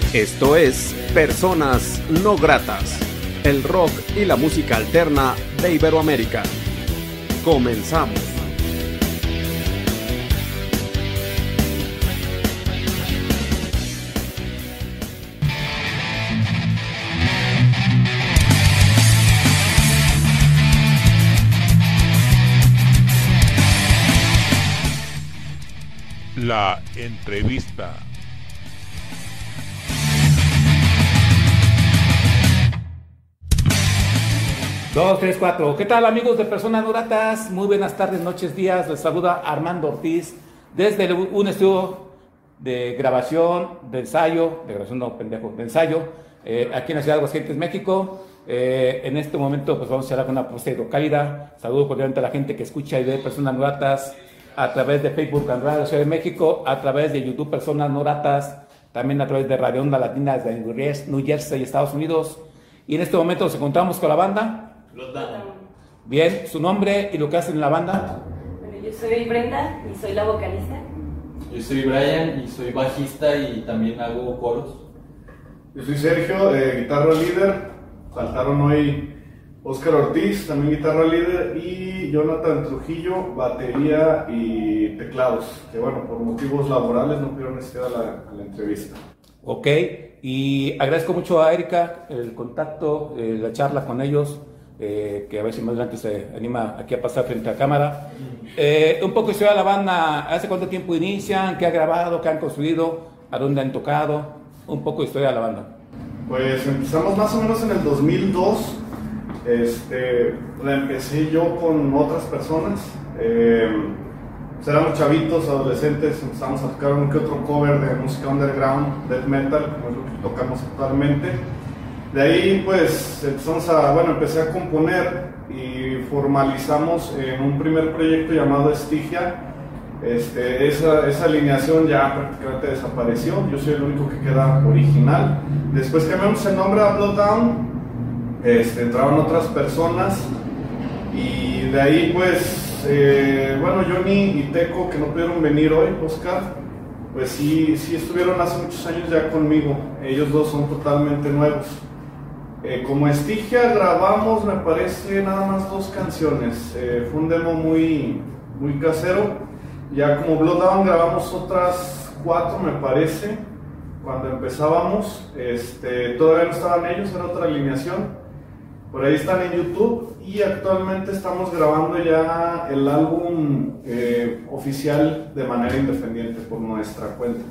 Esto es Personas No Gratas, el rock y la música alterna de Iberoamérica. Comenzamos. La entrevista. Dos, tres, cuatro. ¿Qué tal, amigos de Personas No Gratas? Muy buenas tardes, noches, días. Les saluda Armando Ortiz desde un estudio de grabación, de ensayo, de grabación no, pendejo, de ensayo, aquí en la ciudad de Aguascalientes, México. En este momento pues vamos a hablar con una propuesta hidrocálida. Saludo cordialmente a la gente que escucha y ve Personas No Gratas a través de Facebook en Radio Ciudad de México, a través de YouTube Personas No Gratas, también a través de Radio Onda Latina desde New Jersey, Estados Unidos. Y en este momento nos encontramos con la banda. Bien, su nombre y lo que hacen en la banda. Bueno, yo soy Brenda y soy la vocalista. Yo soy Brian y soy bajista y también hago coros. Yo soy Sergio, guitarra líder. Faltaron hoy Oscar Ortiz, también guitarra líder, y Jonathan Trujillo, batería y teclados, que bueno, por motivos laborales no pudieron asistir a la entrevista. Ok, y agradezco mucho a Erika el contacto, la charla con ellos, que a ver si más adelante se anima aquí a pasar frente a cámara. Un poco historia de la banda, ¿hace cuánto tiempo inician? ¿Qué ha grabado? ¿Qué han construido? ¿A dónde han tocado? Un poco de historia de la banda. Pues empezamos más o menos en el 2002. La empecé yo con otras personas. Pues éramos chavitos, adolescentes, empezamos a tocar un que otro cover de música underground, death metal, como es lo que tocamos actualmente. De ahí pues empecé a componer y formalizamos en un primer proyecto llamado Estigia. Esa alineación ya prácticamente desapareció, yo soy el único que queda original. Después cambiamos el nombre a Blooddown, entraban otras personas y de ahí pues, Johnny y Teco, que no pudieron venir hoy, Oscar, pues sí estuvieron hace muchos años ya conmigo, ellos dos son totalmente nuevos. Como Estigia grabamos, me parece, nada más 2 canciones, fue un demo muy casero. Ya como Blooddown grabamos otras 4, me parece, cuando empezábamos. Todavía no estaban ellos, era otra alineación. Por ahí están en YouTube y actualmente estamos grabando ya el álbum oficial de manera independiente por nuestra cuenta.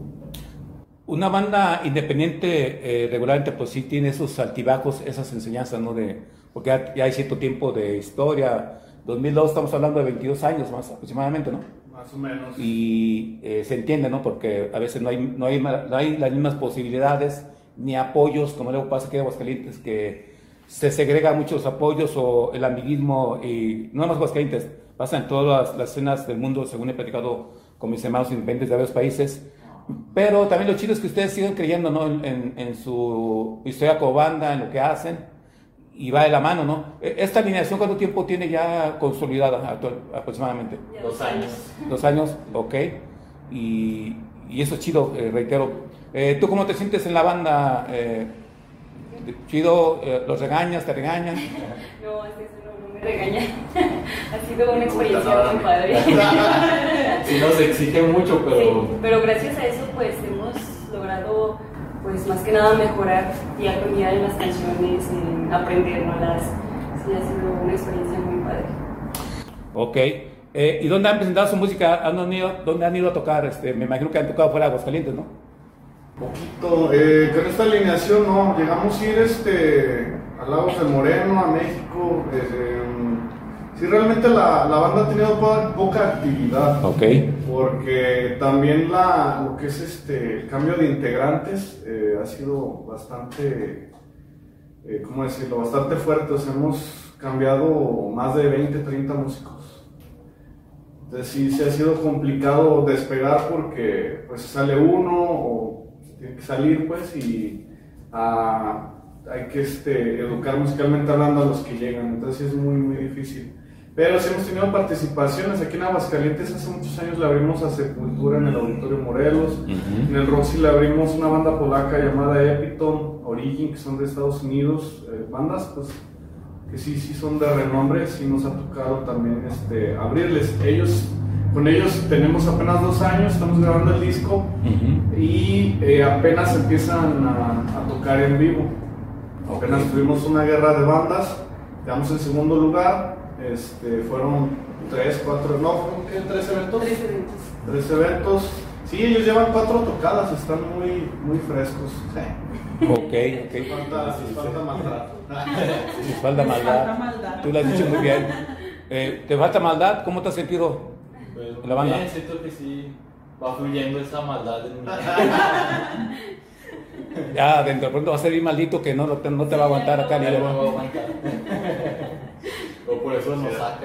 Una banda independiente regularmente pues sí tiene esos altibajos, esas enseñanzas, ¿no? Porque ya hay cierto tiempo de historia. 2002 estamos hablando de 22 años más aproximadamente, ¿no? Más o menos. Y se entiende, ¿no? Porque a veces no hay las mismas posibilidades ni apoyos, como luego pasa aquí en Aguascalientes, que se segrega muchos apoyos o el amiguismo, y no más Aguascalientes, pasa en todas las escenas del mundo, según he platicado con mis hermanos independientes de varios países. Pero también lo chido es que ustedes siguen creyendo, ¿no? en su historia como banda, en lo que hacen, y va de la mano, ¿no? ¿Esta alineación cuánto tiempo tiene ya consolidada aproximadamente? 2 años. 2 años, ok. Y eso es chido, reitero. ¿Tú cómo te sientes en la banda? ¿Chido? ¿Los regañas? ¿Te regañan? No, es eso, no me regaña. Ha sido una experiencia muy padre. Sí, nos exige mucho, pero... Sí, pero gracias a eso pues hemos logrado pues más que nada mejorar y aprender en las canciones, en aprender, ¿no? Sí, ha sido una experiencia muy padre. Ok. ¿Y dónde han presentado su música? ¿Dónde han ido a tocar? Me imagino que han tocado fuera de Aguascalientes, ¿no? Poquito. Con esta alineación no, llegamos a ir a Lagos del Moreno, a México. Sí, realmente la banda ha tenido poca actividad. Ok. Porque también lo que es el cambio de integrantes ha sido bastante, ¿cómo decirlo? Bastante fuerte. O sea, hemos cambiado más de 20, 30 músicos. Entonces sí ha sido complicado despegar porque pues sale uno o tiene que salir pues y hay que educar musicalmente hablando a los que llegan. Entonces es muy difícil. Pero sí hemos tenido participaciones aquí en Aguascalientes. Hace muchos años le abrimos a Sepultura en el Auditorio Morelos. En el Roxy le abrimos una banda polaca llamada Epiton, Origin, que son de Estados Unidos. Bandas pues que sí son de renombre. Sí nos ha tocado también abrirles. Con ellos tenemos apenas 2 años, estamos grabando el disco y apenas empiezan a tocar en vivo. Apenas tuvimos una guerra de bandas, quedamos en segundo lugar. Fueron 3 eventos. 3 eventos. Sí, ellos llevan 4 tocadas, están muy frescos. Ok. Falta maltrato. Les falta maldad. Tú lo has dicho muy bien. ¿Te falta maldad? ¿Cómo te has sentido en la banda? Bien, siento que sí va fluyendo esa maldad en mí. Ya dentro de pronto va a ser bien maldito que no te va a aguantar acá ni No le me va. voy a aguantar. O por eso nos saca.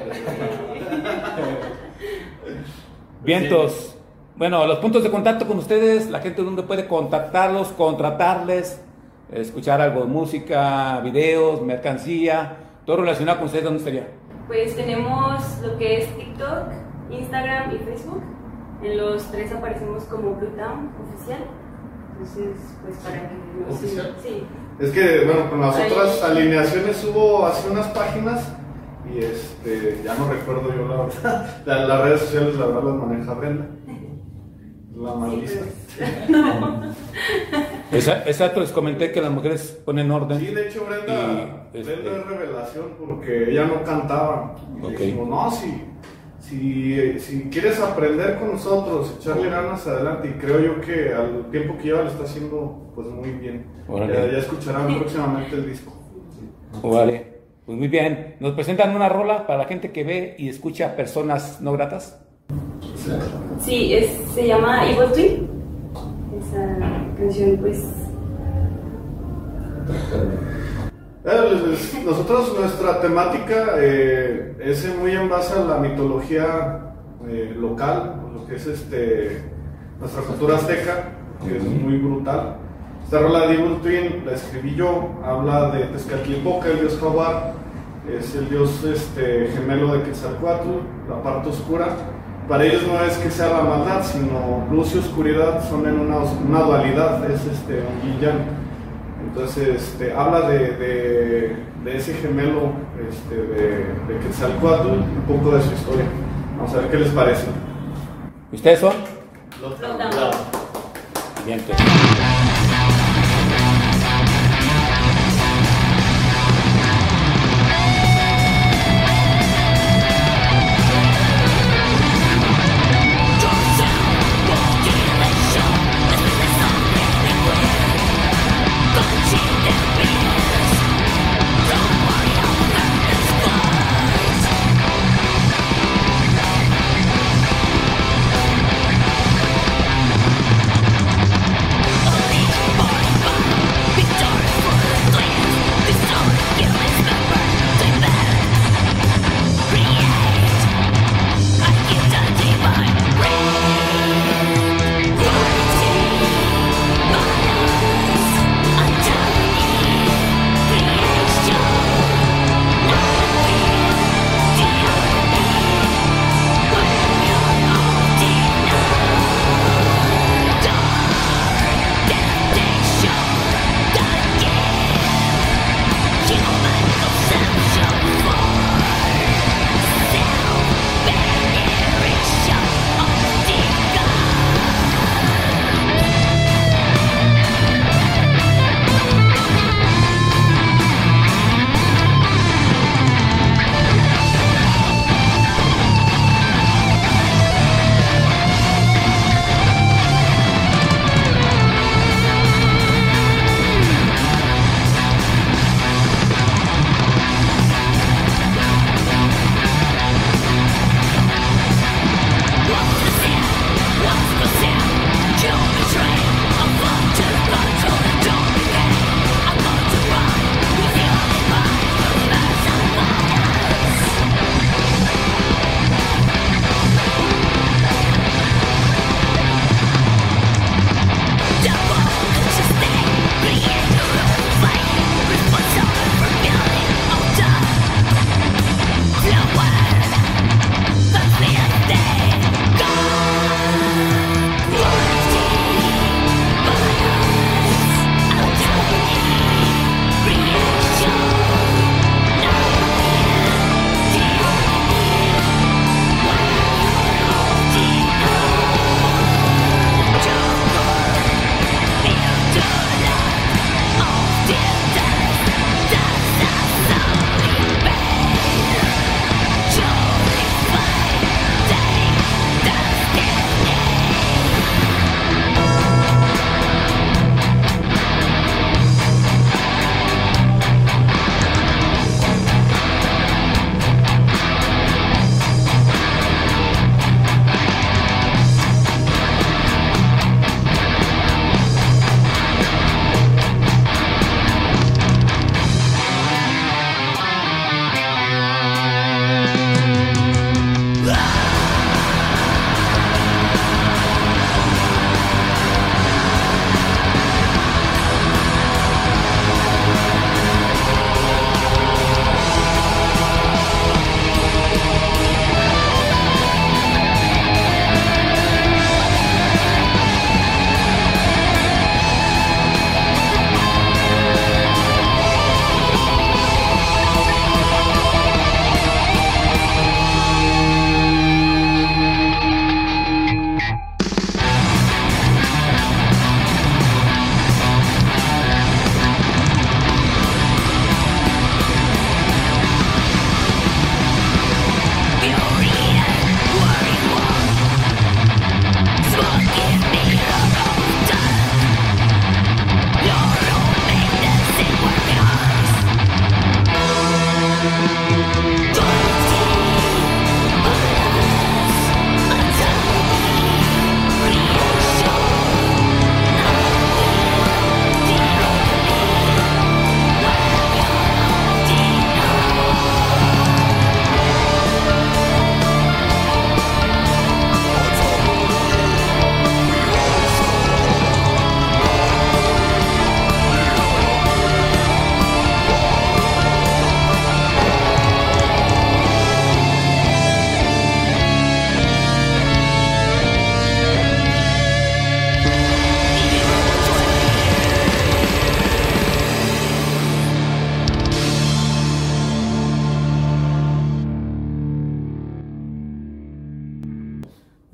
Vientos. Bueno, los puntos de contacto con ustedes, la gente donde puede contactarlos, contratarles, escuchar algo de música, videos, mercancía, todo relacionado con ustedes, ¿dónde estaría? Pues tenemos lo que es TikTok, Instagram y Facebook. En los 3 aparecemos como Blue Town Oficial. Entonces, pues para que nos ¿Oficial? Sí. Es que, bueno, con las otras alineaciones hubo así unas páginas y ya no recuerdo yo la verdad. Las redes sociales, la verdad, las maneja Brenda. La más lista. Exacto, les comenté que las mujeres ponen orden. Sí, de hecho, Brenda es revelación porque ella no cantaba. Y Ok. dijimos, no, si quieres aprender con nosotros, echarle ganas adelante, y creo yo que al tiempo que lleva lo está haciendo pues muy bien. Ya escucharán próximamente el disco. Vale, pues muy bien. ¿Nos presentan una rola para la gente que ve y escucha Personas No Gratas? Sí, se llama Evil Twin. Esa canción, pues. Nosotros, nuestra temática es muy en base a la mitología local, lo que es nuestra cultura azteca, que es muy brutal. Esta rola de Evil Twin la escribí yo, habla de Tezcatlipoca, el dios jaguar, es el dios gemelo de Quetzalcóatl, la parte oscura. Para ellos no es que sea la maldad, sino luz y oscuridad son en una dualidad, es un yin yang. Entonces habla de ese gemelo de Quetzalcóatl, un poco de su historia. Vamos a ver qué les parece. ¿Ustedes son? Lockdown. Bien, pues. Oh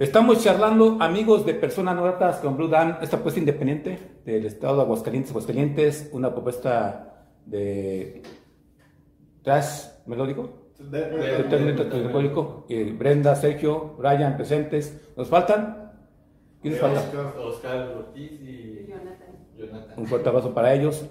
Estamos charlando, amigos de Personas No Gratas, con Blue Dan, esta propuesta independiente del estado de Aguascalientes, una propuesta de trash melódico, melódico. Brenda, Sergio, Brian, presentes. ¿Nos faltan? ¿Quiénes faltan? Oscar Ortiz y Jonathan. Un fuerte abrazo para ellos.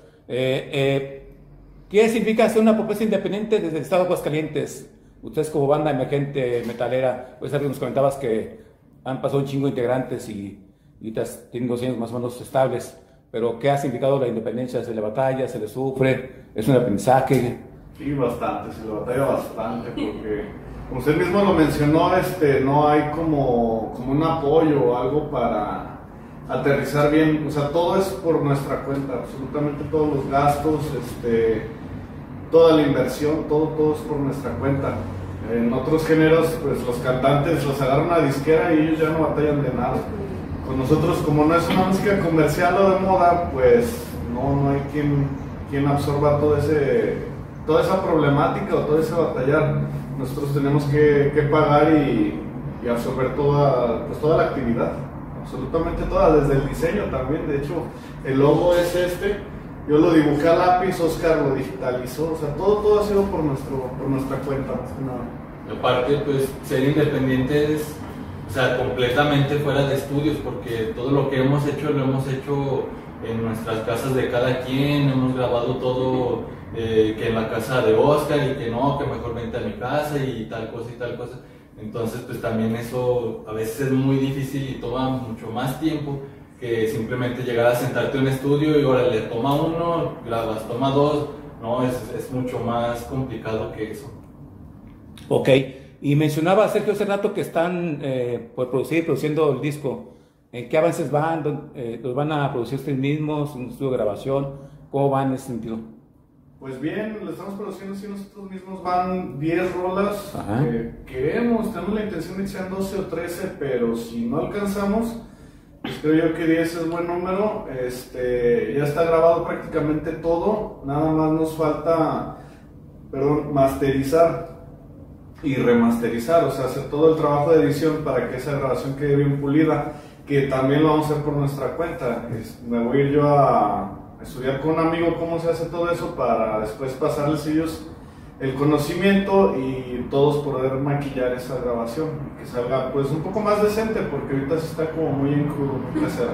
¿Qué significa hacer una propuesta independiente desde el estado de Aguascalientes? Ustedes como banda emergente metalera, pues nos comentabas que han pasado un chingo de integrantes y tienen 2 años más o menos estables, pero ¿qué ha significado la independencia? ¿Se le batalla, se le sufre? ¿Es un aprendizaje? Sí, bastante, se le batalla bastante, porque como usted mismo lo mencionó, no hay como un apoyo o algo para aterrizar bien, o sea, todo es por nuestra cuenta, absolutamente todos los gastos, toda la inversión, todo es por nuestra cuenta. En otros géneros, pues los cantantes los agarran a disquera y ellos ya no batallan de nada. Con nosotros, como no es una música comercial o de moda, pues no hay quien absorba toda esa problemática o todo ese batallar. Nosotros tenemos que pagar y absorber toda la actividad, absolutamente toda, desde el diseño también. De hecho, el logo es yo lo dibujé a lápiz, Oscar lo digitalizó, o sea, todo ha sido por nuestra cuenta, más que nada. Aparte, pues, ser independientes, o sea, completamente fuera de estudios, porque todo lo que hemos hecho, lo hemos hecho en nuestras casas de cada quien, hemos grabado todo, que en la casa de Oscar, y que mejor vente a mi casa, y tal cosa. Entonces, pues, también eso a veces es muy difícil y toma mucho más tiempo que simplemente llegar a sentarte en un estudio y órale, toma 1, grabas, toma 2, no, es mucho más complicado que eso. Ok, y mencionaba Sergio hace rato que están por produciendo el disco. ¿En qué avances van? ¿Los van a producir ustedes mismos? ¿Un estudio de grabación? ¿Cómo van en ese sentido? Pues bien, lo estamos produciendo así nosotros mismos, van 10 rolas. Tenemos la intención de que sean 12 o 13, pero si no alcanzamos, pues creo yo que 10 es buen número. Ya está grabado prácticamente todo, nada más nos falta, masterizar y remasterizar, o sea, hacer todo el trabajo de edición para que esa grabación quede bien pulida, que también lo vamos a hacer por nuestra cuenta. Me voy a ir yo a estudiar con un amigo cómo se hace todo eso para después pasarles ellos el conocimiento y todos poder maquillar esa grabación y que salga pues un poco más decente, porque ahorita sí está como muy en crudo, muy casero.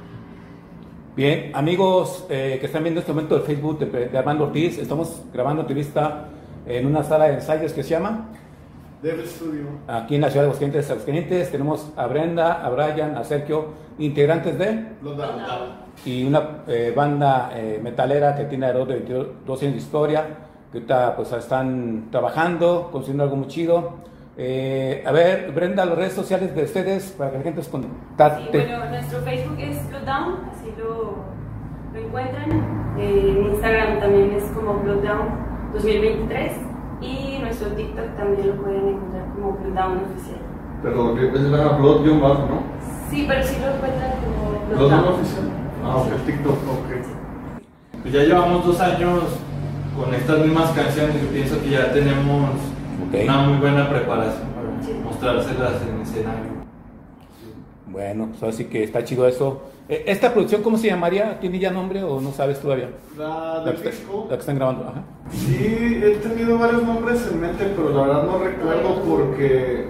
Bien, amigos que están viendo este momento el Facebook de Armando Ortiz, estamos grabando entrevista en una sala de ensayos que se llama Devil Studio. Aquí en la ciudad de Aguascalientes tenemos a Brenda, a Brian, a Sergio, integrantes de Blood Down. Y una banda metalera que tiene alrededor de 22 años de historia, que ahorita pues están trabajando, consiguiendo algo muy chido. A ver, Brenda, las redes sociales de ustedes para que la gente os contacte. Sí, bueno, nuestro Facebook es Blooddown, así lo encuentran. Instagram también es como Blooddown 2023 y nuestro TikTok también lo pueden encontrar como Blooddown oficial. Pero es la Blood-bajo, ¿no? Sí, pero sí lo encuentran como Blooddown Blooddown oficial. El TikTok, ok. Pues ya llevamos 2 años con estas mismas canciones y pienso que ya tenemos una muy buena preparación para mostrárselas en escenario. Bueno, pues así que está chido eso. ¿Esta producción cómo se llamaría? ¿Tiene ya nombre o no sabes todavía? La del disco. La que están grabando, ajá. Sí, he tenido varios nombres en mente, pero la verdad no recuerdo porque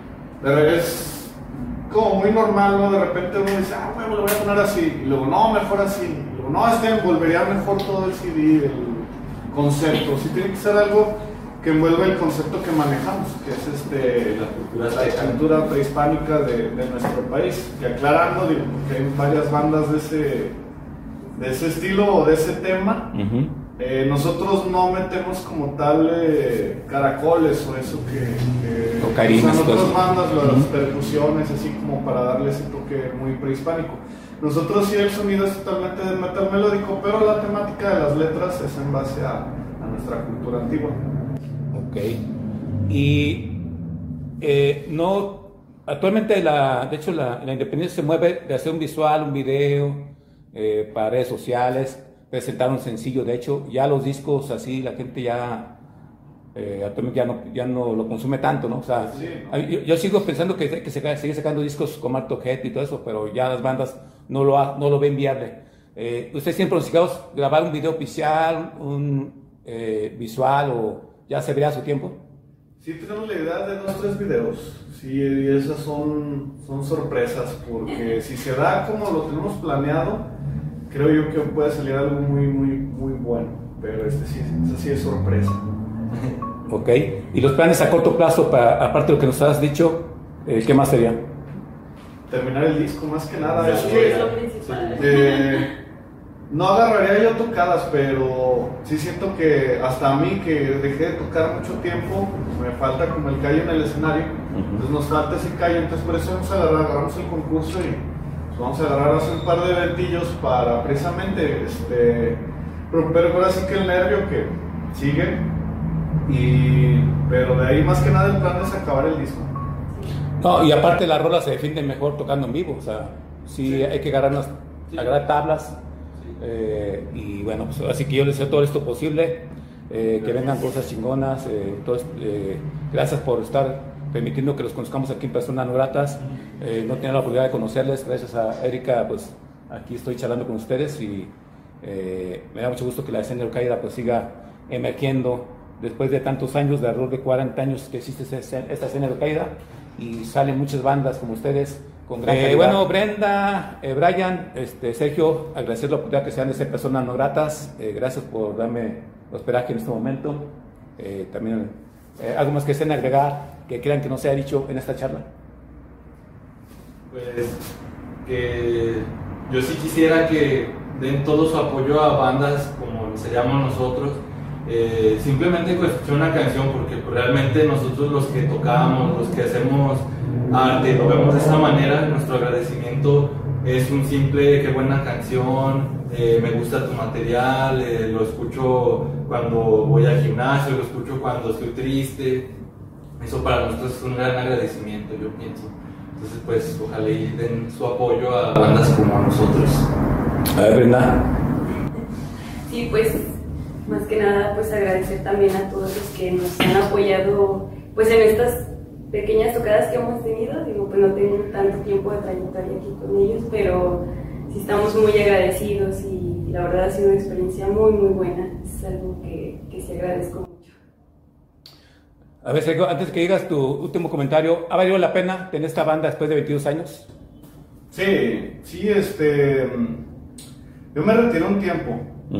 es como muy normal, ¿no? De repente uno dice, bueno, lo voy a poner así, y luego, no, mejor así, y luego, no, envolvería mejor todo el CD, el concepto. Sí tiene que ser algo que envuelva el concepto que manejamos, que es la cultura prehispánica de nuestro país. Y aclarando, digo, porque hay varias bandas de ese estilo o de ese tema. Nosotros no metemos como tal caracoles o eso que o carinas, usan otras bandas, las percusiones, así como para darle ese toque muy prehispánico. Nosotros sí, el sonido es totalmente de metal melódico, pero la temática de las letras es en base a nuestra cultura antigua. Ok. Y no, actualmente de hecho la independencia se mueve de hacer un visual, un video para redes sociales, presentar un sencillo. De hecho, ya los discos así, la gente ya actualmente ya no lo consume tanto, ¿no? O sea, Sí, ¿no? yo sigo pensando que sigue sacando discos con Marto Head y todo eso, pero ya las bandas no lo ven viable. ¿Ustedes tienen planificados grabar un video oficial, un visual, o ya se verá a su tiempo? Sí, tenemos la idea de 2 o 3 videos. Sí, y esas son sorpresas, porque si se da como lo tenemos planeado, creo yo que puede salir algo muy, muy, muy bueno. Pero esa sí es sorpresa. Ok. ¿Y los planes a corto plazo, aparte de lo que nos has dicho, qué más sería? Terminar el disco, más que nada. Es Sí, que es lo principal. no agarraría yo tocadas, pero sí siento que hasta a mí, que dejé de tocar mucho tiempo, me falta como el callo en el escenario. Entonces nos falta ese callo, entonces por eso agarramos el concurso y pues, vamos a agarrar hace un par de eventillos para precisamente romper ahora sí que el nervio que sigue. Pero de ahí más que nada el plan es acabar el disco. No, y aparte las rolas se defienden mejor tocando en vivo, o sea, sí. Hay que agarrar tablas, y bueno, pues así que yo les deseo todo esto posible, que vengan cosas chingonas, gracias por estar permitiendo que los conozcamos aquí en Personas No Gratas. No tenía la oportunidad de conocerles, gracias a Erika, pues aquí estoy charlando con ustedes y me da mucho gusto que la escena Al-Qaeda pues siga emergiendo después de tantos años, de alrededor de 40 años que existe esta escena Al-Qaeda, y salen muchas bandas como ustedes con gran calidad. Bueno, Brenda, Brian, Sergio, agradecer la oportunidad que sean de ser Personas No Gratas. Gracias por darme hospedaje en este momento. También algo más que deseen agregar, que crean que no se ha dicho en esta charla. Pues que yo sí quisiera que den todo su apoyo a bandas como seríamos nosotros. Simplemente con escuchar una canción, porque pues, realmente nosotros los que tocamos, los que hacemos arte, lo vemos de esa manera, nuestro agradecimiento es un simple qué buena canción, me gusta tu material, lo escucho cuando voy al gimnasio, lo escucho cuando estoy triste. Eso para nosotros es un gran agradecimiento, yo pienso. Entonces pues ojalá y den su apoyo a bandas como a nosotros. A ver, Brenda. Sí, pues más que nada pues agradecer también a todos los que nos han apoyado pues en estas pequeñas tocadas que hemos tenido. Digo, pues no tengo tanto tiempo de trayectoria aquí con ellos, pero sí estamos muy agradecidos y la verdad ha sido una experiencia muy muy buena. Es algo que sí agradezco mucho. A ver, Sergio, antes que digas tu último comentario, ¿ha valido la pena tener esta banda después de 22 años? Sí, yo me retiré un tiempo.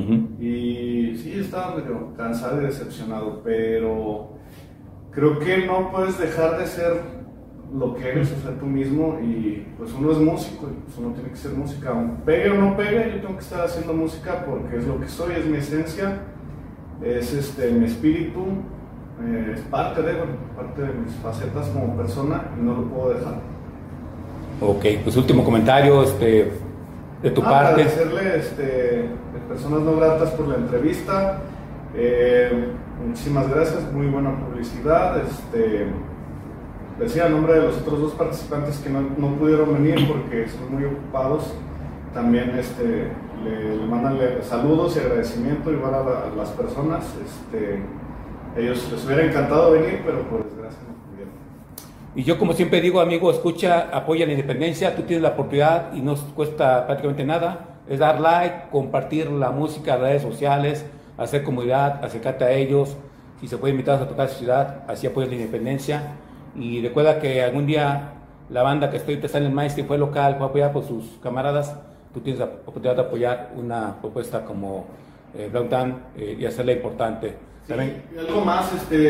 Y sí, estaba medio cansado y decepcionado, pero creo que no puedes dejar de ser lo que eres, o sea, tú mismo, y pues uno es músico y pues uno tiene que ser música, aunque pegue o no pegue, yo tengo que estar haciendo música porque es lo que soy, es mi esencia, es mi espíritu, es parte de mis facetas como persona y no lo puedo dejar. Ok, pues último comentario, de tu parte. Agradecerle de Personas No Gratas por la entrevista. Muchísimas gracias, muy buena publicidad. Decía a nombre de los otros 2 participantes que no pudieron venir porque son muy ocupados. También le mandan saludos y agradecimiento igual a las personas. Ellos les hubiera encantado venir, pero por desgracia no pudieron. Y yo, como siempre digo, amigo, escucha, apoya la independencia. Tú tienes la oportunidad y no cuesta prácticamente nada. Es dar like, compartir la música en redes sociales, hacer comunidad, acercarte a ellos. Si se puede invitar a tocar su ciudad, así apoyas la independencia. Y recuerda que algún día la banda que estoy empezando en el Maestri fue local, fue apoyada por sus camaradas. Tú tienes la oportunidad de apoyar una propuesta como Black Down y hacerla importante. Sí, y algo más,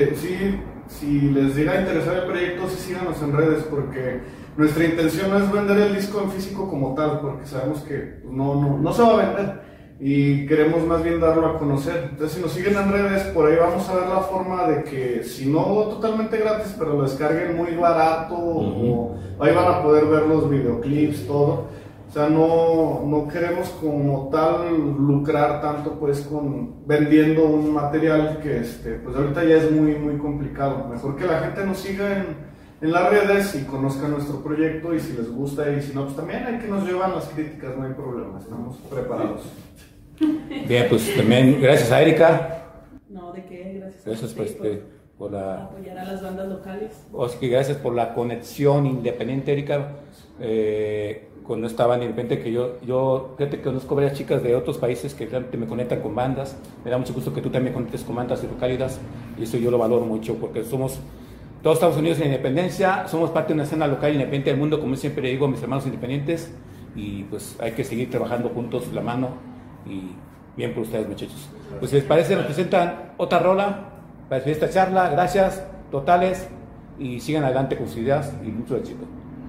si les llega a interesar el proyecto, sí síganos en redes, porque nuestra intención no es vender el disco en físico como tal, porque sabemos que no se va a vender y queremos más bien darlo a conocer. Entonces, si nos siguen en redes, por ahí vamos a ver la forma de que, si no totalmente gratis, pero lo descarguen muy barato, o ahí van a poder ver los videoclips, todo. O sea, no queremos como tal lucrar tanto pues con vendiendo un material que pues ahorita ya es muy muy complicado. Mejor que la gente nos siga en las redes y conozca nuestro proyecto, y si les gusta, y si no, pues también hay que nos llevan las críticas, no hay problema, estamos preparados. Bien, pues también gracias a Erika. No, ¿de qué? Gracias a Gracias usted por la... apoyar a las bandas locales. Oscar, gracias por la conexión independiente, Erika. Cuando estaba en repente que yo fíjate que conozco varias chicas de otros países que realmente me conectan con bandas. Me da mucho gusto que tú también conectes con bandas cálidas y eso yo lo valoro mucho porque somos todos Estados Unidos en independencia, somos parte de una escena local independiente del mundo, como siempre digo a mis hermanos independientes, y pues hay que seguir trabajando juntos la mano y bien por ustedes, muchachos. Pues si les parece, nos presentan otra rola para despedir esta charla. Gracias totales y sigan adelante con sus ideas y mucho éxito.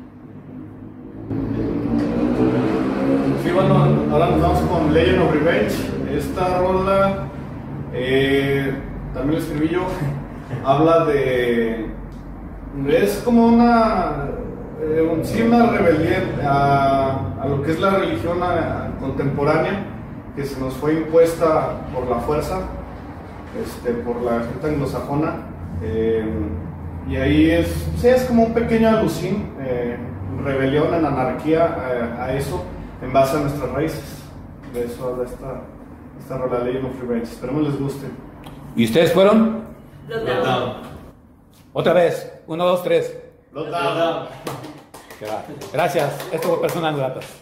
Sí, bueno, ahora nos vamos con Legend of Revenge. Esta rola también la escribí yo. Habla de... es como una rebeldía a lo que es la religión contemporánea, que se nos fue impuesta por la fuerza, por la gente anglosajona, y ahí es como un pequeño alucín, rebelión en anarquía a eso, en base a nuestras raíces. De eso habla esta rola, Legend of Revenge. Esperemos les guste. ¿Y ustedes fueron? Blooddown. Otra vez, 1, 2, 3. Blooddown. Gracias, esto fue Personas Gratas.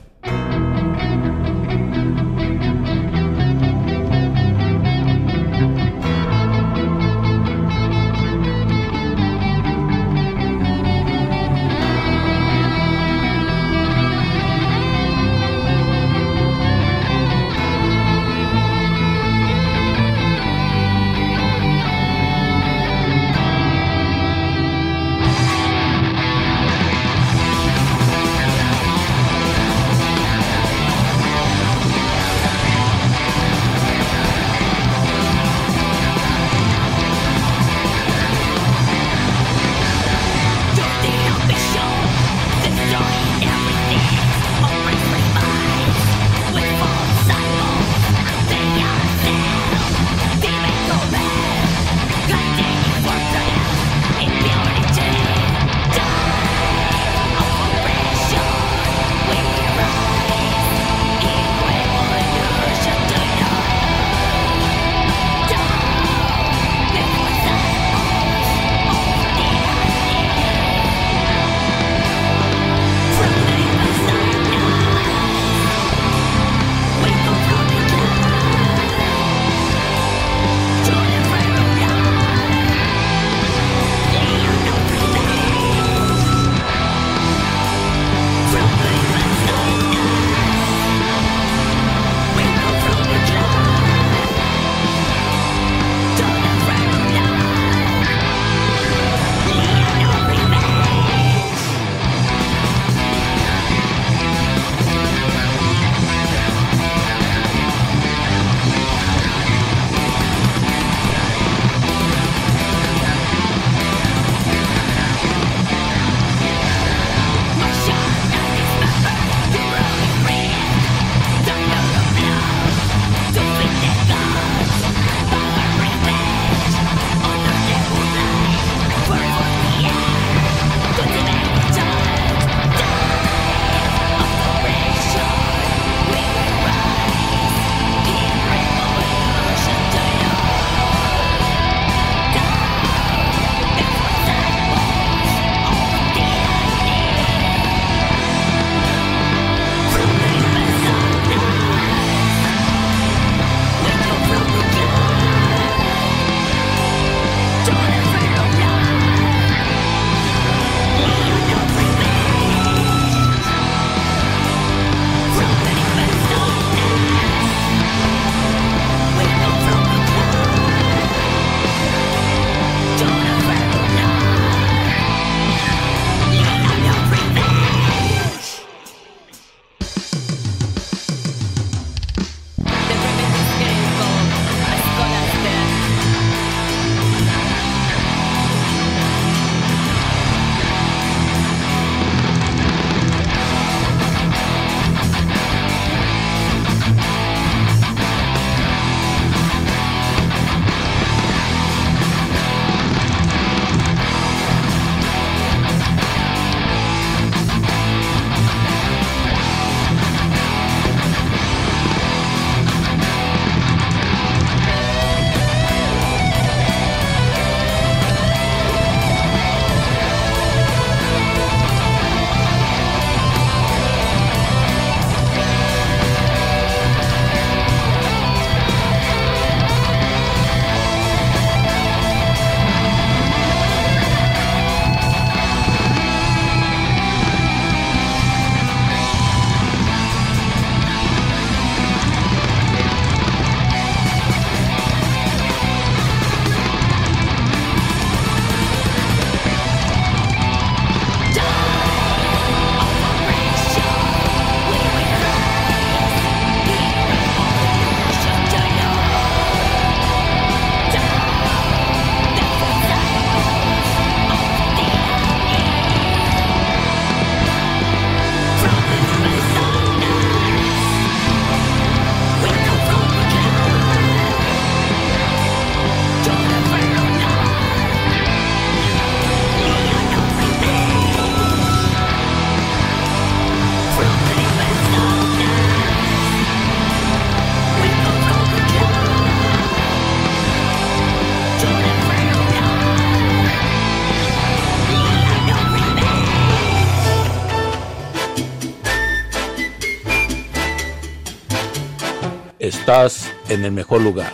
estás en el mejor lugar.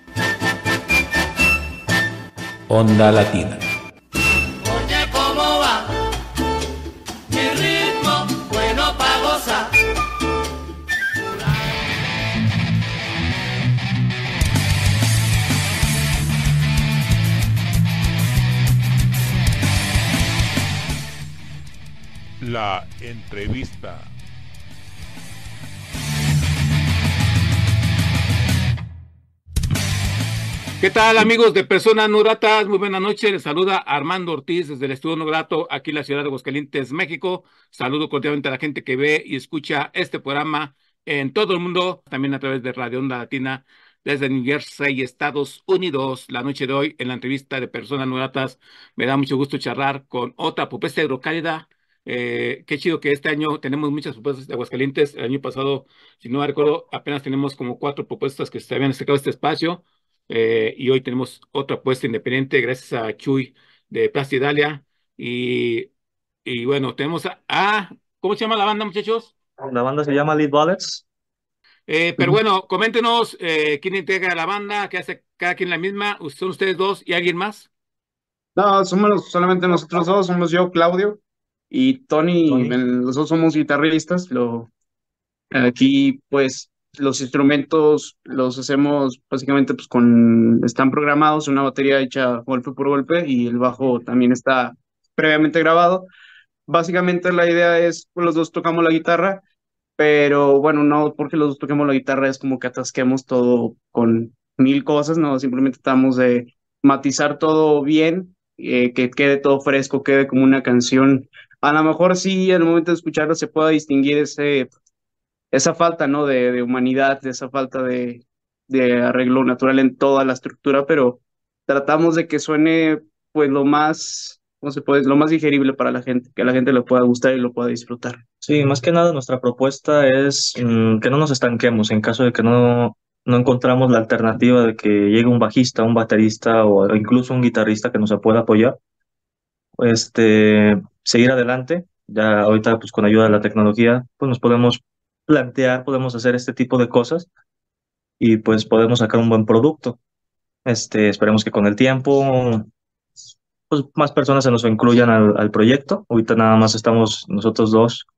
Onda Latina. Oye, ¿cómo va? Mi ritmo bueno pa' gozar. La entrevista. ¿Qué tal, amigos de Personas No Gratas? Muy buenas noches. Les saluda Armando Ortiz desde el Estudio No Grato, aquí en la ciudad de Aguascalientes, México. Saludo cordialmente a la gente que ve y escucha este programa en todo el mundo, también a través de Radio Onda Latina, desde New Jersey, Estados Unidos. La noche de hoy, en la entrevista de Personas No Gratas, me da mucho gusto charlar con otra propuesta hidrocálida. Qué chido que este año tenemos muchas propuestas de Aguascalientes. El año pasado, si no me recuerdo, apenas tenemos como 4 propuestas que se habían sacado este espacio. Y hoy tenemos otra apuesta independiente gracias a Chuy de Plastidalia. Y, y bueno, tenemos ¿cómo se llama la banda, muchachos? La banda se llama Lead Bullets. Pero bueno, coméntenos quién integra la banda, qué hace cada quien la misma. ¿Son ustedes dos y alguien más? No, somos solamente nosotros dos, somos yo, Claudio y Tony. Los dos somos guitarristas. Aquí, pues, los instrumentos los hacemos básicamente pues están programados, una batería hecha golpe por golpe y el bajo también está previamente grabado. Básicamente la idea es, pues, los dos tocamos la guitarra, pero bueno, no porque los dos toquemos la guitarra es como que atasquemos todo con mil cosas, no, simplemente tratamos de matizar todo bien, que quede todo fresco, quede como una canción. A lo mejor sí, en el momento de escucharla se pueda distinguir esa falta, ¿no? De humanidad, de esa falta de arreglo natural en toda la estructura, pero tratamos de que suene, pues, lo más, ¿cómo se puede? Lo más digerible para la gente, que a la gente le pueda gustar y lo pueda disfrutar. Sí, más que nada nuestra propuesta es que no nos estanquemos en caso de que no encontramos la alternativa de que llegue un bajista, un baterista o incluso un guitarrista que nos pueda apoyar. Seguir adelante. Ya ahorita, pues con ayuda de la tecnología, pues nos podemos plantear, podemos hacer este tipo de cosas y pues podemos sacar un buen producto. Esperemos que con el tiempo pues más personas se nos incluyan al proyecto. Ahorita nada más estamos nosotros dos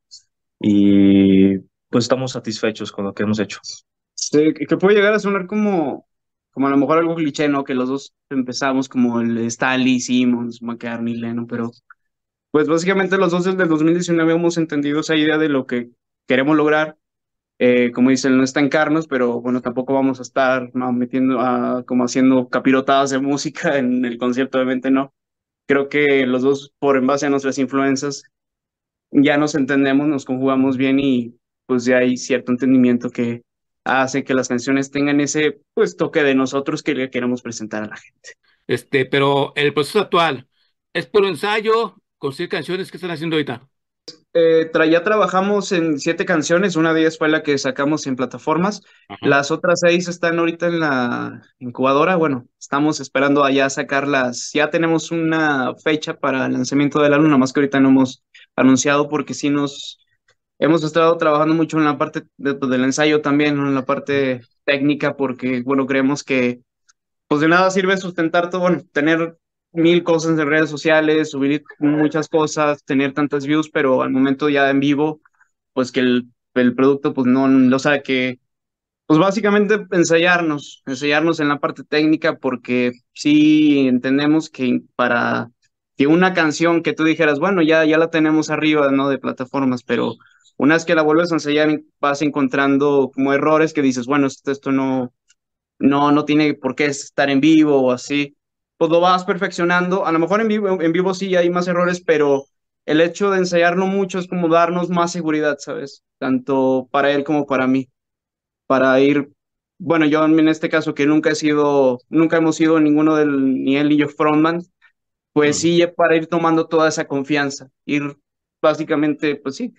y pues estamos satisfechos con lo que hemos hecho. Sí, que puede llegar a sonar como a lo mejor algo cliché, ¿no? Que los dos empezamos como el Stanley, Simmons, McCartney, Lennon, pero pues básicamente los dos desde el 2019 hemos entendido esa idea de lo que queremos lograr. Como dicen, no estancarnos, pero bueno, tampoco vamos a estar, ¿no?, como haciendo capirotadas de música en el concierto, obviamente no. Creo que los dos, por en base a nuestras influencias, ya nos entendemos, nos conjugamos bien y pues ya hay cierto entendimiento que hace que las canciones tengan ese, pues, toque de nosotros que le queremos presentar a la gente. Pero el proceso actual, ¿es puro ensayo? ¿Conseguir canciones? ¿Qué están haciendo ahorita? Ya trabajamos en 7 canciones, una de ellas fue la que sacamos en plataformas. Ajá. Las otras 6 están ahorita en la incubadora. Bueno, estamos esperando allá sacarlas. Ya tenemos una fecha para el lanzamiento del álbum, nada más que ahorita no hemos anunciado porque sí hemos estado trabajando mucho en la parte del ensayo también, ¿no?, en la parte técnica, porque bueno, creemos que pues de nada sirve sustentar todo, bueno, tener 1000 cosas en redes sociales, subir muchas cosas, tener tantas views, pero al momento ya en vivo, pues que el producto, pues no, o sea, que, pues básicamente ensayarnos en la parte técnica, porque sí entendemos que para que una canción que tú dijeras, bueno, ya la tenemos arriba, ¿no?, de plataformas, pero una vez que la vuelves a ensayar, vas encontrando como errores que dices, bueno, esto no tiene por qué estar en vivo o así, pues lo vas perfeccionando. A lo mejor en vivo sí hay más errores, pero el hecho de ensayarlo mucho es como darnos más seguridad, ¿sabes? Tanto para él como para mí, para ir, bueno, yo en este caso que nunca hemos sido ninguno ni él ni yo frontman, pues sí, para ir tomando toda esa confianza, ir básicamente, pues sí,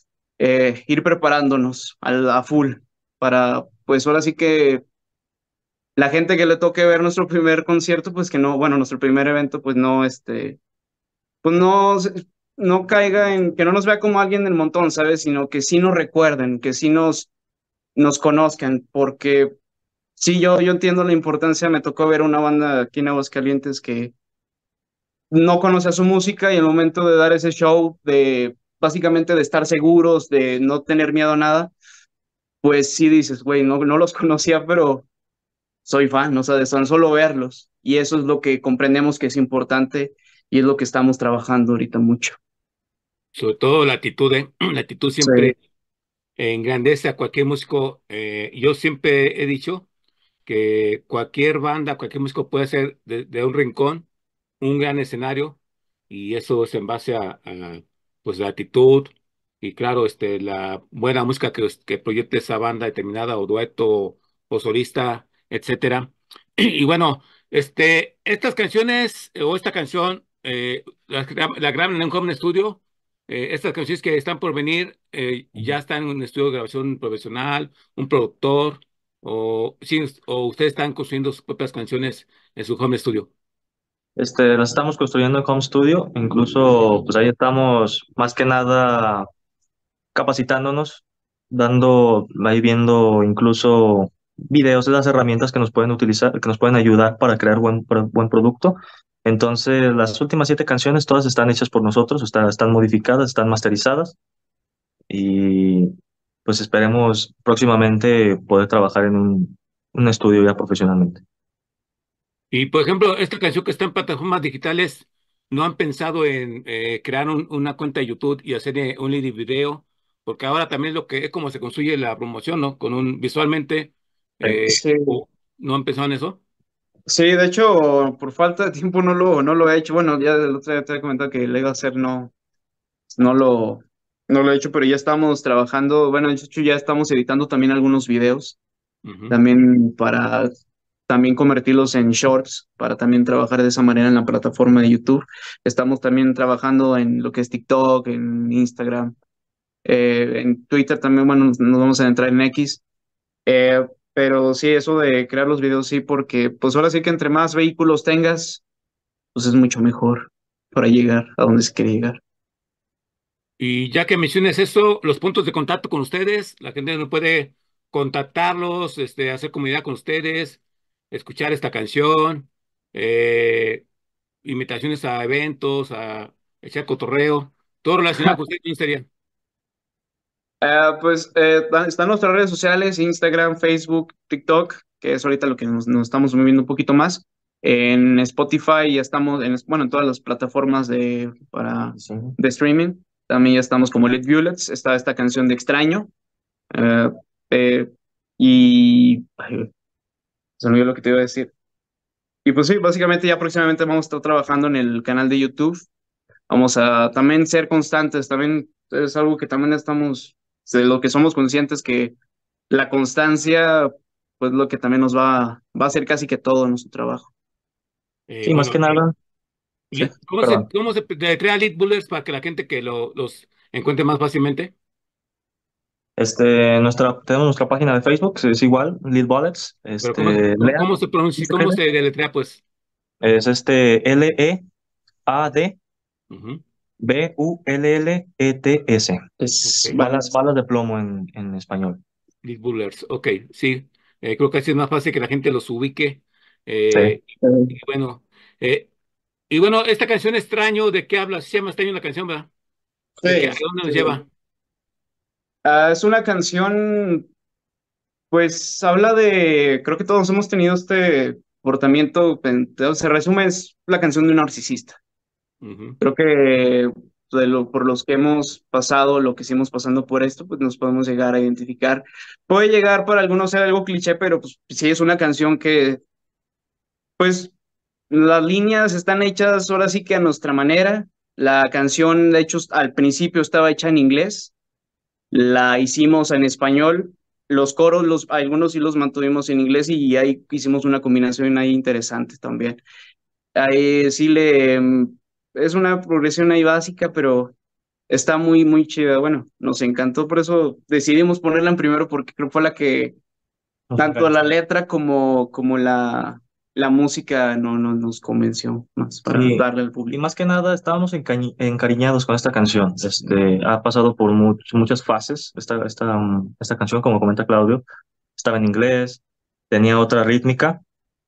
ir preparándonos a full para, pues ahora sí que la gente que le toque ver nuestro primer concierto, pues que no, bueno, nuestro primer evento, pues no, pues no caiga en, que no nos vea como alguien del montón, ¿sabes? Sino que sí nos recuerden, que sí nos conozcan, porque sí, yo entiendo la importancia. Me tocó ver una banda aquí en Aguascalientes que no conocía su música, y el momento de dar ese show, de básicamente de estar seguros, de no tener miedo a nada, pues sí dices, güey, no los conocía, pero soy fan, o sea, de tan solo verlos. Y eso es lo que comprendemos que es importante, y es lo que estamos trabajando ahorita mucho. Sobre todo la actitud, ¿eh? La actitud Sí. siempre engrandece a cualquier músico. Yo siempre he dicho que cualquier banda, cualquier músico puede hacer de un rincón un gran escenario, y eso es en base pues la actitud y claro, la buena música que proyecte esa banda determinada o dueto o solista, etcétera. Y bueno, estas canciones o esta canción la graban en un home studio. Estas canciones que están por venir ya están en un estudio de grabación profesional, un productor, o, sí, o ustedes están construyendo sus propias canciones en su home studio. Las estamos construyendo en Home Studio, incluso pues ahí estamos más que nada capacitándonos, ahí viendo incluso videos de las herramientas que nos pueden utilizar, que nos pueden ayudar para crear buen producto. Entonces, las últimas 7 canciones todas están hechas por nosotros, están modificadas, están masterizadas y pues esperemos próximamente poder trabajar en un estudio ya profesionalmente. Y por ejemplo, esta canción que está en plataformas digitales, ¿no han pensado en crear una cuenta de YouTube y hacer un lyric video? Porque ahora también es como se construye la promoción, ¿no? Con visualmente, Sí. ¿no han pensado en eso? Sí, de hecho, por falta de tiempo no lo he hecho. Bueno, ya el otro día te había comentado que lo iba a hacer, no lo, no lo he hecho, pero ya estamos trabajando. Bueno, de hecho, ya estamos editando también algunos videos, Ujú. también para también convertirlos en shorts, para también trabajar de esa manera en la plataforma de YouTube. Estamos también trabajando en lo que es TikTok, en Instagram, en Twitter también. Bueno, nos vamos a entrar en X. Eh, pero sí, eso de crear los videos, sí, porque pues ahora sí que entre más vehículos tengas, pues es mucho mejor para llegar a donde se quiere llegar. Y ya que menciones eso, los puntos de contacto con ustedes, la gente no puede contactarlos, hacer comunidad con ustedes, escuchar esta canción, eh, invitaciones a eventos, a echar cotorreo, todo relacionado con ustedes, ¿quién sería? Pues están nuestras redes sociales: Instagram, Facebook, TikTok, que es ahorita lo que nos estamos moviendo un poquito más. En Spotify ya estamos, bueno, en todas las plataformas Sí. de streaming. También ya estamos como Lit Violets. Está esta canción de Extraño. eh, eh, ay, se me olvidó lo que te iba a decir. Y pues sí, básicamente ya próximamente vamos a estar trabajando en el canal de YouTube. Vamos a también ser constantes. También es algo que también estamos, de lo que somos conscientes, que la constancia, pues lo que también va a hacer casi que todo en nuestro trabajo. Sí, más Bueno, que nada, sí, perdón. ¿cómo se crea Lead Bullets para que la gente que los encuentre más fácilmente? Tenemos nuestra página de Facebook, es igual, Lead Bullets. Pero Lean, cómo se ¿sí pronuncia, se cómo escribe? se deletrea, pues? Es LEADBULLETS. Ujú. Es, Ok, Balas de plomo en español. Lead Bullets, ok, sí. Creo que así es más fácil que la gente los ubique. Sí. Y bueno, eh, esta canción Extraño, ¿de qué habla? Se llama Extraño la canción, ¿verdad? ¿A sí, dónde nos sí. lleva? Es una canción, pues habla de, creo que todos hemos tenido este comportamiento. Se resume, es la canción de un narcisista. Ujú. Creo que por los que hemos pasado, lo que seguimos pasando por esto, pues nos podemos llegar a identificar. Puede llegar para algunos ser algo cliché, pero pues sí es una canción que, pues, las líneas están hechas ahora sí que a nuestra manera. La canción, de hecho, al principio estaba hecha en inglés, la hicimos en español. Los coros, algunos sí los mantuvimos en inglés, y ahí hicimos una combinación ahí interesante también. Ahí sí es una progresión ahí básica, pero está muy, muy chida. Bueno, nos encantó, por eso decidimos ponerla en primero, porque creo que fue la que, Nos tanto la enganchó. letra como la música no nos convenció más para Y, darle al y público. más que nada estábamos encariñados con esta canción. Ha pasado por muchas fases esta canción, como comenta Claudio. Estaba en inglés, tenía otra rítmica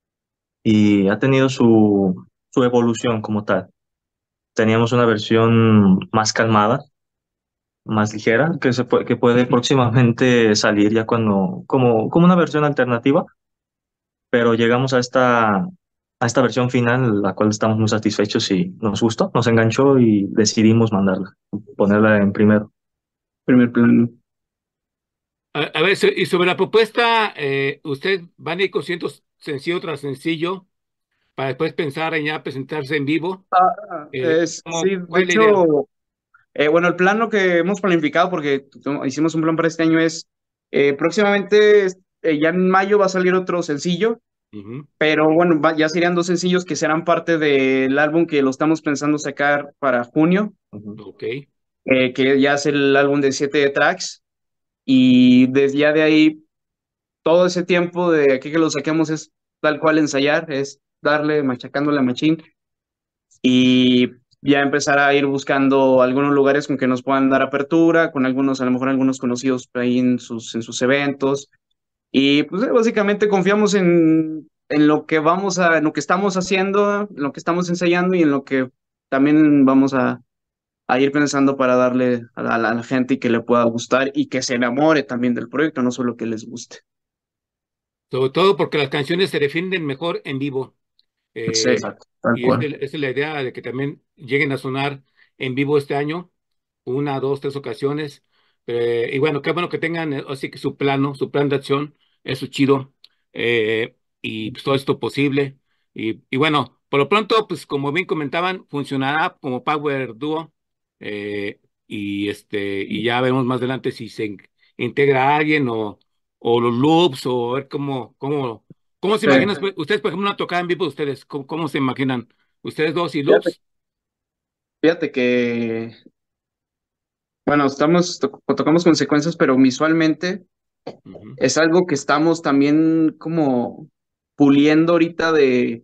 y ha tenido su evolución como tal. Teníamos una versión más calmada, más ligera, que puede próximamente salir ya como una versión alternativa, pero llegamos a esta versión final, la cual estamos muy satisfechos y nos gustó, nos enganchó y decidimos mandarla, ponerla en primero. Primer plano. A ver, y sobre la propuesta, ¿usted van a ir con cientos sencillo tras sencillo para después pensar en ya presentarse en vivo? Sí, de ¿Cuál es la idea? hecho, bueno, el plano que hemos planificado, porque hicimos un plan para este año, es próximamente, ya en mayo va a salir otro sencillo, Ujú. pero bueno, ya serían dos sencillos que serán parte del álbum que lo estamos pensando sacar para junio, Ok. que ya es el álbum de 7 tracks, y desde ya de ahí, todo ese tiempo de aquí que lo saquemos es tal cual ensayar, es darle, machacándole a machín, y ya empezar a ir buscando algunos lugares con que nos puedan dar apertura, con algunos, a lo mejor algunos conocidos ahí en sus eventos. Y pues básicamente confiamos en lo que en lo que estamos haciendo, en lo que estamos ensayando y en lo que también vamos a ir pensando para darle a la gente y que le pueda gustar y que se enamore también del proyecto, no solo que les guste. Sobre todo porque las canciones se defienden mejor en vivo. Sí, Eh, exacto, tal y cual. esa es la idea de que también lleguen a sonar en vivo este año, una, dos, tres ocasiones. Y bueno, qué bueno que tengan así que su plan de acción, eso chido. Y pues todo esto posible. Y bueno, por lo pronto, pues como bien comentaban, funcionará como Power Duo. eh, y ya vemos más adelante si se integra alguien o los loops o ver cómo se Sí. imaginan ustedes, por ejemplo, una tocada en vivo de ustedes, cómo se imaginan ustedes dos y Fíjate, loops. fíjate que, bueno, tocamos consecuencias, pero visualmente Ujú. es algo que estamos también como puliendo ahorita de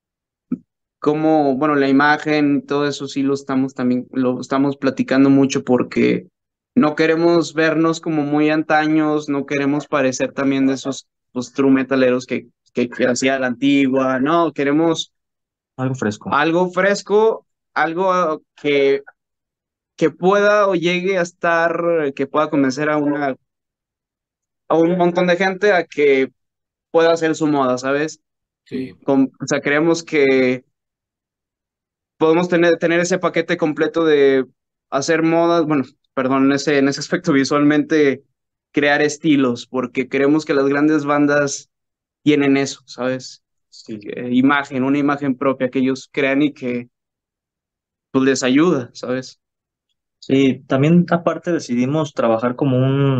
cómo, bueno, la imagen, todo eso sí lo estamos platicando mucho porque no queremos vernos como muy antaños, no queremos parecer también de esos pues, true metaleros que hacía la antigua, no, queremos Algo fresco. algo fresco, algo que pueda o llegue a estar, que pueda convencer a un montón de gente a que pueda hacer su moda, ¿sabes? Sí. O sea, creemos que podemos tener ese paquete completo de hacer modas, bueno, perdón, en ese aspecto visualmente crear estilos, porque creemos que las grandes bandas tienen eso, ¿sabes? Sí, una imagen propia que ellos crean y que pues les ayuda, ¿sabes? Sí, también aparte decidimos trabajar como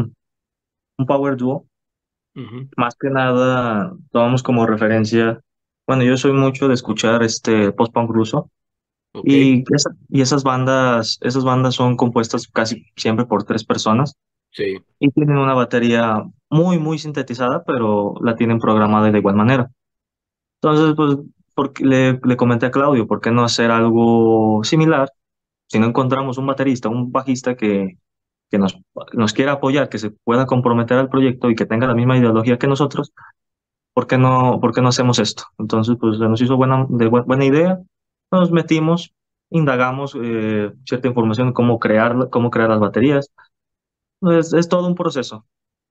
un power duo. Ujú. Más que nada, tomamos como referencia, bueno, yo soy mucho de escuchar este post-punk ruso Ok. y esas bandas son compuestas casi siempre por tres personas Sí. y tienen una batería muy, muy sintetizada, pero la tienen programada de igual manera. Entonces, pues, le comenté a Claudio, ¿por qué no hacer algo similar? Si no encontramos un baterista, un bajista que nos quiera apoyar, que se pueda comprometer al proyecto y que tenga la misma ideología que nosotros, ¿por qué no hacemos esto? Entonces, pues se nos hizo buena idea, nos metimos, indagamos cierta información de cómo crear las baterías. Es todo un proceso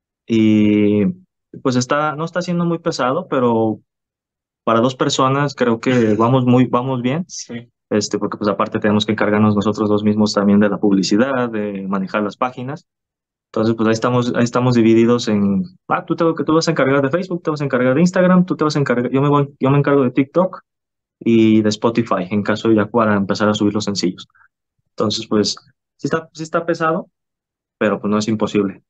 y pues no está siendo muy pesado, pero para dos personas creo que vamos bien. Sí. Porque pues aparte tenemos que encargarnos nosotros dos mismos también de la publicidad, de manejar las páginas. Entonces, pues ahí estamos divididos tú vas a encargar de Facebook, te vas a encargar de Instagram, tú te vas a encargar, yo me encargo de TikTok y de Spotify, en caso ya para empezar a subir los sencillos. Entonces, pues, sí está pesado, pero pues no es imposible.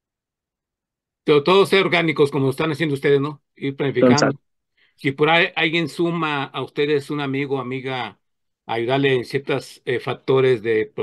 Todos ser orgánicos como están haciendo ustedes, ¿no? Ir planificando. Exacto. Si por ahí alguien suma a ustedes, un amigo o amiga, a ayudarle en ciertos factores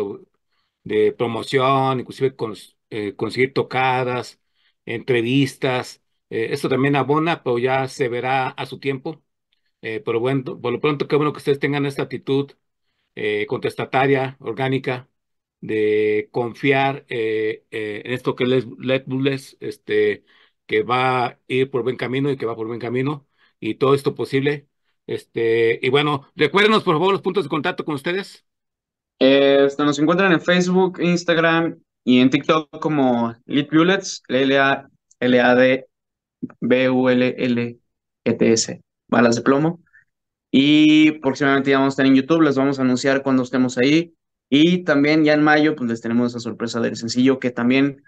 de promoción, inclusive conseguir tocadas, entrevistas, esto también abona, pero ya se verá a su tiempo. por lo pronto, qué bueno que ustedes tengan esta actitud contestataria, orgánica, de confiar en esto que les Red Bulls, que va a ir por buen camino y que va por buen camino, y todo esto posible. Y bueno, recuérdenos por favor los puntos de contacto con ustedes. Nos encuentran en Facebook, Instagram y en TikTok como Lead Bullets, LADBULLETS, balas de plomo. Y próximamente ya vamos a estar en YouTube, les vamos a anunciar cuando estemos ahí. Y también ya en mayo, pues les tenemos esa sorpresa del sencillo, que también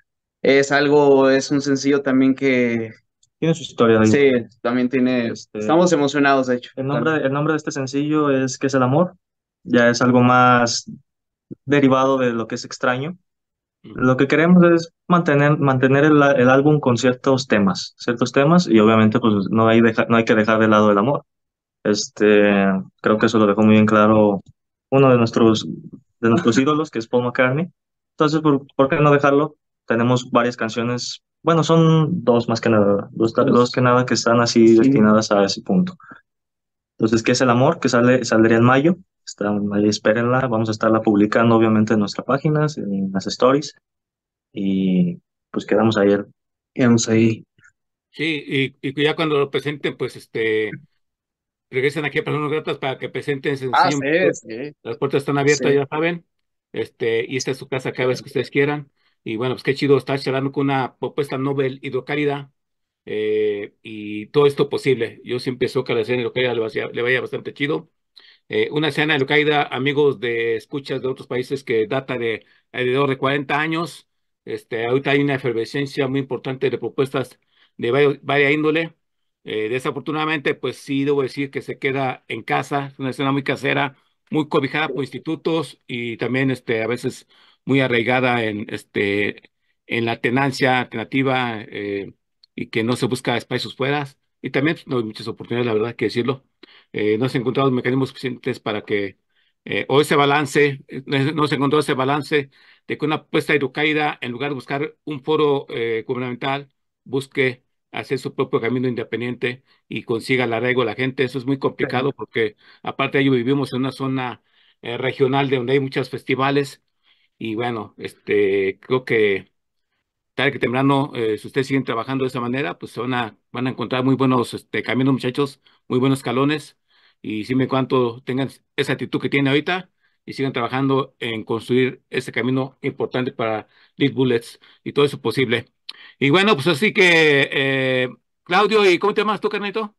es un sencillo también que Tiene su historia ahí. sí, también tiene, estamos emocionados de hecho. El nombre de este sencillo es ¿Qué es el amor? Ya es algo más derivado de lo que es extraño. Lo que queremos es mantener el álbum con ciertos temas y obviamente pues no hay que dejar de lado el amor. Creo que eso lo dejó muy bien claro uno de nuestros ídolos, que es Paul McCartney. Entonces, ¿por qué no dejarlo? Tenemos varias canciones, bueno, son dos más que nada, dos que nada que están así destinadas a ese punto. Entonces, ¿qué es el amor? Que saldría en mayo. Ahí espérenla, vamos a estarla publicando obviamente en nuestras páginas, en las stories, y pues Quedamos ahí. Sí, y ya cuando lo presenten, pues regresen aquí a Personas Gratas para que presenten ese Ah, sencillo. sí, sí, Las puertas están abiertas, sí. ya saben. Y esta es su casa cada vez que ustedes quieran. Y bueno, pues qué chido estar charlando con una propuesta Nobel hidrocálida, y todo esto posible. Yo siempre pienso que a la escena hidrocálida le vaya bastante chido. Una escena hidrocálida, amigos de escuchas de otros países, que data de alrededor de 40 años. Ahorita hay una efervescencia muy importante de propuestas de varias índole. Desafortunadamente, pues sí, debo decir que se queda en casa, es una escena muy casera, muy cobijada por institutos y también a veces muy arraigada en la tenancia alternativa, y que no se busca espacios fuera. Y también pues, no hay muchas oportunidades, la verdad, que decirlo. No se han encontrado mecanismos suficientes para que, o ese balance, no se encontró ese balance de que una apuesta hidrocaída, en lugar de buscar un foro gubernamental, busque hacer su propio camino independiente y consiga el arraigo de la gente. Eso es muy complicado porque aparte de ello vivimos en una zona regional de donde hay muchos festivales y bueno, creo que tarde que temprano, si ustedes siguen trabajando de esa manera, pues van a encontrar muy buenos caminos, muchachos, muy buenos escalones. Y siempre y cuando tengan esa actitud que tienen ahorita y sigan trabajando en construir ese camino importante para Lead Bullets y todo eso posible. Y bueno, pues así que, Claudio, ¿y cómo te llamas tú, carnito?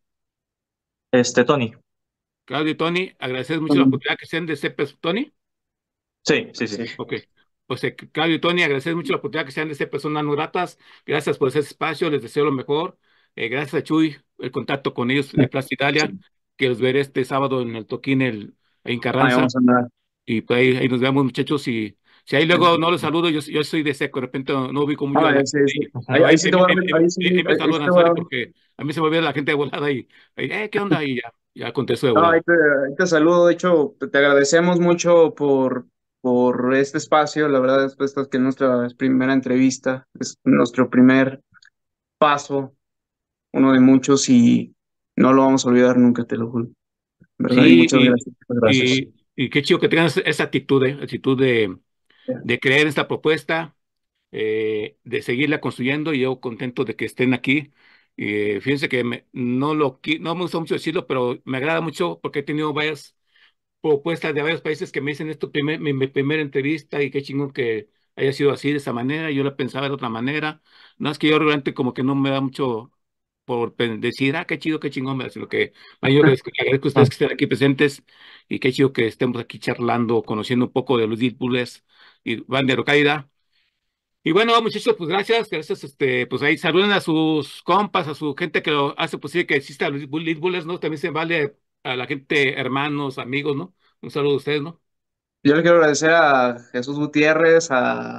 Tony. Claudio y Tony, agradecer mucho la oportunidad que sean de CEPES, Tony. Sí, sí, sí. Ok. Pues Claudio y Tony, agradecer mucho la oportunidad que sean de ser personas no gratas. Gracias por ese espacio, les deseo lo mejor. Gracias a Chuy, el contacto con ellos de Plaza Italia, que los veré este sábado en el Toquín en Ahí Carranza. vamos a andar. Y pues ahí nos vemos, muchachos. Y si ahí luego no los saludo, yo soy de seco, de repente no ubico mucho a la Sí, gente. sí. Ahí, Ahí sí te voy a, ahí sí, me ahí sí saludan, te voy ¿sale? a. Porque a mí se me olvida la gente de volada ¿qué onda? Y ya contesto de No, volada. ahí te saludo. De hecho, te agradecemos mucho por este espacio. La verdad es pues, esta que es nuestra primera entrevista, es nuestro primer paso, uno de muchos, y no lo vamos a olvidar nunca, te lo juro. ¿Verdad? Y Sí, muchas gracias. Muchas gracias. y qué chido que tengas esa actitud, actitud de creer en esta propuesta, de seguirla construyendo y yo contento de que estén aquí. Fíjense que no me gusta mucho decirlo, pero me agrada mucho porque he tenido varias propuestas de varios países que me dicen esto mi primera entrevista y qué chingón que haya sido así de esa manera. Yo la pensaba de otra manera. No es que yo realmente como que no me da mucho por decir, qué chido, qué chingón, sino que yo les agradezco a ustedes que estén aquí presentes y qué chido que estemos aquí charlando, conociendo un poco de los Deep Bullets y Banda Caída. Y bueno, muchachos, pues gracias, pues ahí saluden a sus compas, a su gente que lo hace posible que exista los Lead Bullets, ¿no? También se vale a la gente, hermanos, amigos, ¿no? Un saludo a ustedes, ¿no? Yo le quiero agradecer a Jesús Gutiérrez,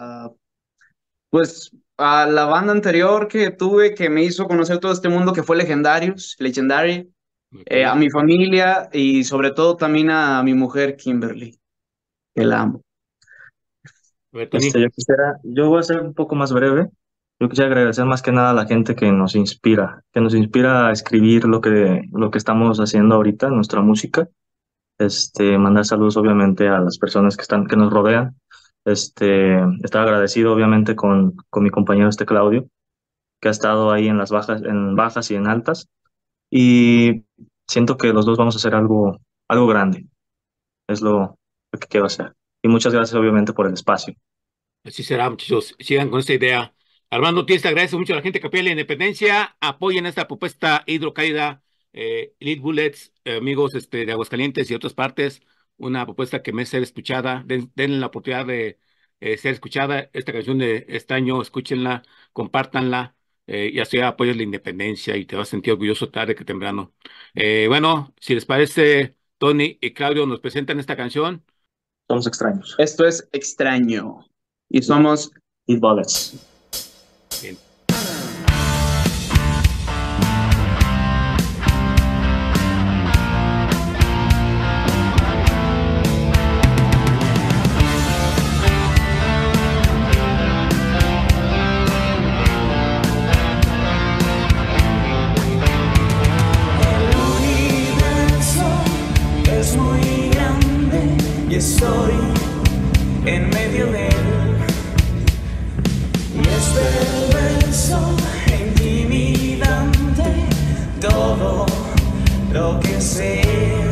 pues a la banda anterior que tuve que me hizo conocer todo este mundo que fue Legendary, Ok. a mi familia y sobre todo también a mi mujer Kimberly, que la amo. A ver, Tony. Yo voy a ser un poco más breve. Yo quisiera agradecer más que nada a la gente que nos inspira a escribir lo que estamos haciendo ahorita, nuestra música. Mandar saludos obviamente a las personas que nos rodean. Estar agradecido obviamente con mi compañero Claudio, que ha estado ahí en bajas y en altas. Y siento que los dos vamos a hacer algo grande. Es lo que quiero hacer. Y muchas gracias obviamente por el espacio. Así será, muchachos. Sigan con esta idea. Armando Ortiz, te agradece mucho a la gente que apoya la independencia. Apoyen esta propuesta hidrocálida, Lead Bullets, amigos de Aguascalientes y otras partes. Una propuesta que merece ser escuchada. Denle la oportunidad de ser escuchada. Esta canción de este año, escúchenla, compártanla. Y así apoyas la independencia y te vas a sentir orgulloso tarde que temprano. Bueno, si les parece, Tony y Claudio nos presentan esta canción. Somos extraños. Esto es Extraño. Y somos Lead Bullets. Bien. El universo es muy grande y estoy en medio de él. Y es perverso e intimidante todo lo que sé.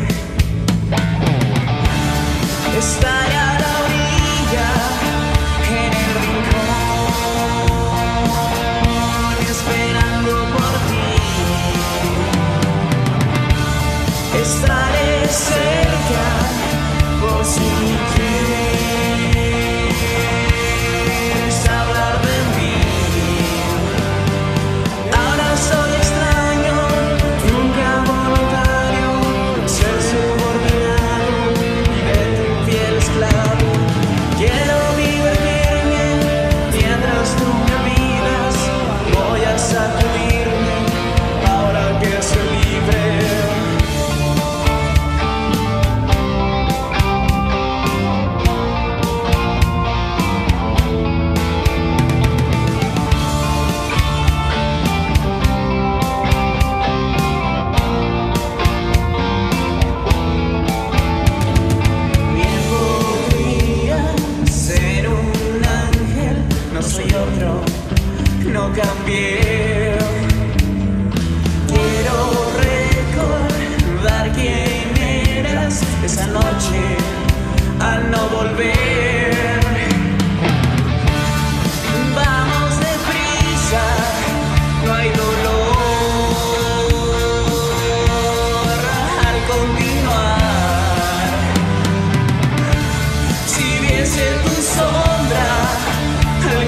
Estar a la orilla, en el rincón, esperando por ti. Estaré cerca por si quieres hablar de mí. Ahora soy extraño, nunca voluntario, ser subordinado de tu fiel esclavo. Quiero divertirme mientras tú me olvidas. Voy a sacudirme ahora que soy libre. Bien podría ser un ángel, no soy otro, no cambié. Quiero recordar quién eras esa noche al no volver. Vamos deprisa, no hay dolor al continuar. Si viese tu sombra al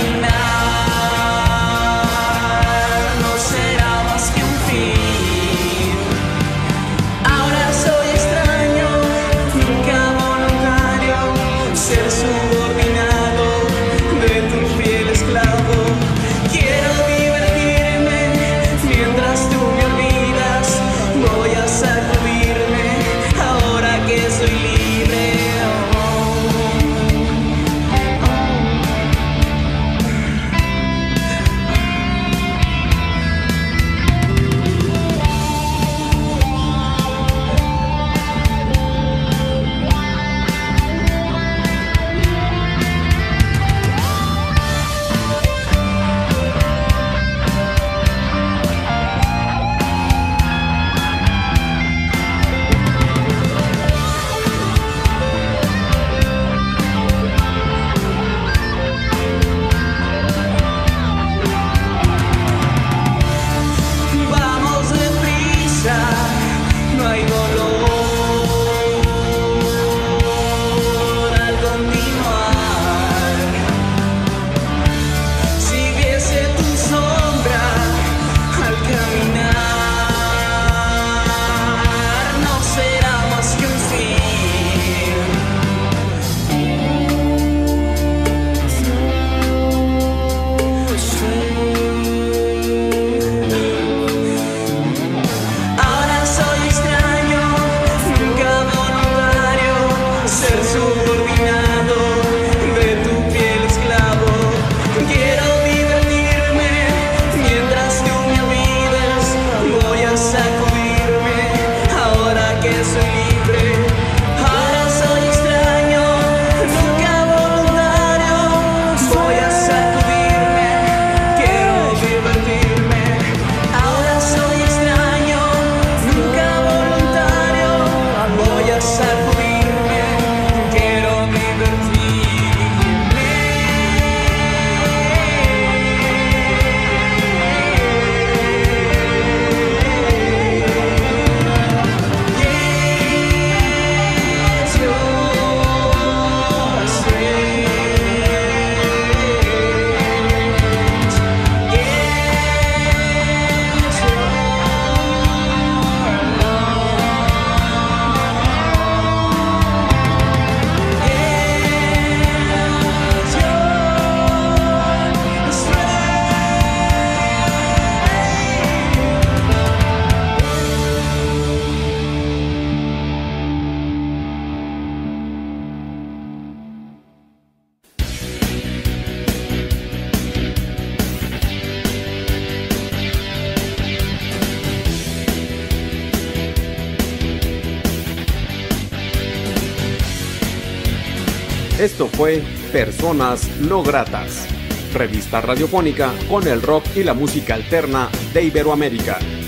caminar, no será más que un fin. Ahora soy extraño, nunca voluntario, ser subordinado de tu fiel esclavo. Quiero divertirme mientras tú me olvidas. Voy a sacudirme ahora que soy libre. Vamos deprisa, no hay dolor al continuar. Si viese tu sombra al caminar, no será más que un fin. Ahora soy extraño, Esto fue Personas No Gratas, revista radiofónica con el rock y la música alterna de Iberoamérica.